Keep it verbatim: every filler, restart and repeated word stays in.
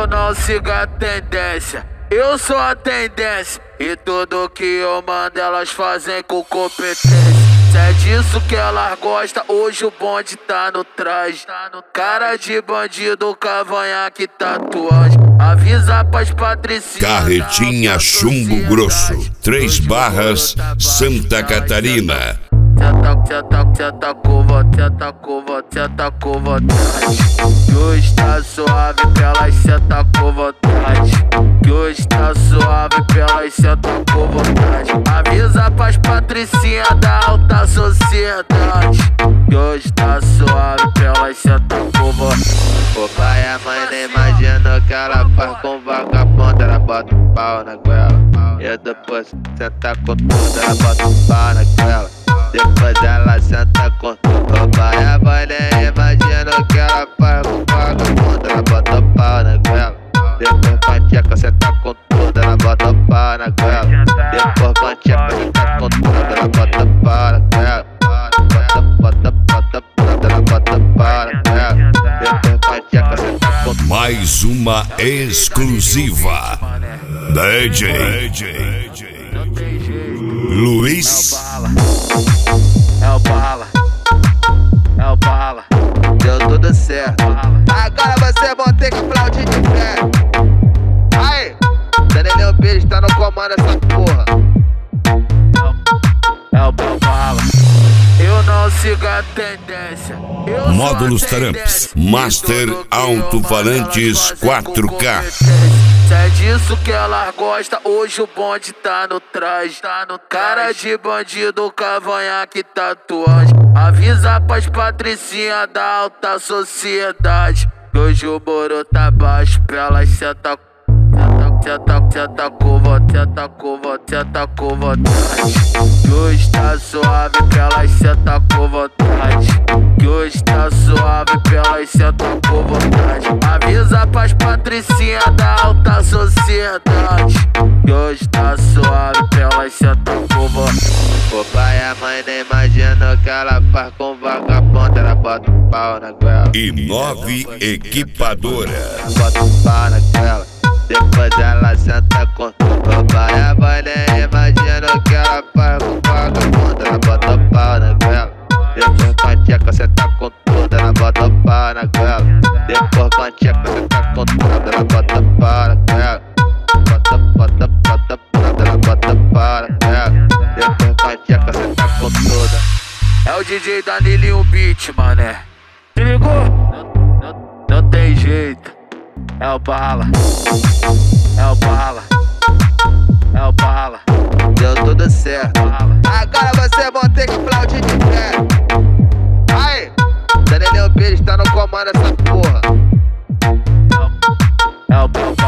não sigo a tendência, eu sou a tendência. E tudo que eu mando elas fazem com competência. Se é disso que elas gostam, hoje o bonde tá no traje. Cara de bandido, cavanhaque, tatuagem. Avisa pras patricinhas. Carretinha Chumbo Grosso, Três Barras, Santa Catarina. Senta, senta, senta com vontade, senta com vontade, senta com vontade. Que hoje tá suave, pelas senta com vontade. Que hoje tá suave, pelas senta com vontade. Avisa pras patricinhas da alta sociedade. Que hoje tá suave, pelas senta com vontade. O pai e a mãe nem imaginam que ela faz com vagabundo. Ela bota o pau na goela e depois senta com tudo. Ela bota o pau na goela, depois ela senta com tudo. O pai e a mãe nem imaginam que ela faz com vagabundo. Ela bota o pau na goela, depois com a tcheca senta com tudo. Ela bota o pau na goela, depois com a tcheca senta com tudo. Ela bota o pau na goela, bota, bota, bota, bota. Ela bota o pau na goela, depois com a tcheca senta com tudo. Mais uma exclusiva. D J Luiz. É o bala, é o bala, deu tudo certo. Agora vocês vão ter que aplaudir de pé. Aí, Daniel Pires tá no comando essa porra. é o bala. Eu não sigo a tendência. Eu Módulos sou a Tramps, tendência. Master E tudo que eu Alto-Falantes mando, elas fazem com quatro K. competência. Se é disso que elas gostam, hoje o bonde tá no traje. Cara de bandido, cavanhaque, tatuagem. Avisa pras patricinhas da alta sociedade. Que hoje o moro tá baixo, pra elas senta. Senta, senta com vontade, senta com vontade, senta com vontade. Que hoje tá suave, pra elas senta com vontade. Que hoje tá suave, pra elas senta com vontade. Avisa pras patricinhas da alta sociedade. Que hoje tá suave, pra elas senta com vontade. O pai e a mãe nem imaginam que ela faz com vagabundo. Ela bota o pau na goela E nove Equipadora. ela bota o pau na goela, depois ela senta com tudo. O pai e a mãe nem imaginam que ela faz com vagabundo. Ela bota o pau na goela, depois com a tcheca senta com tudo. Ela bota o pau na goela, depois com a tcheca senta com tudo. Ela bota o pau na goela, bota, bota, bota, bota. Ela bota o pau na goela, depois com a tcheca senta com tudo. É o D J Danilinho Beat, mané. Se ligou? Não, não, não tem jeito. É o bala, é o bala, é o bala. Deu tudo certo. Agora vocês vão ter que aplaudir de pé. Aí, Daniel Pires tá no comando essa porra. É o bala.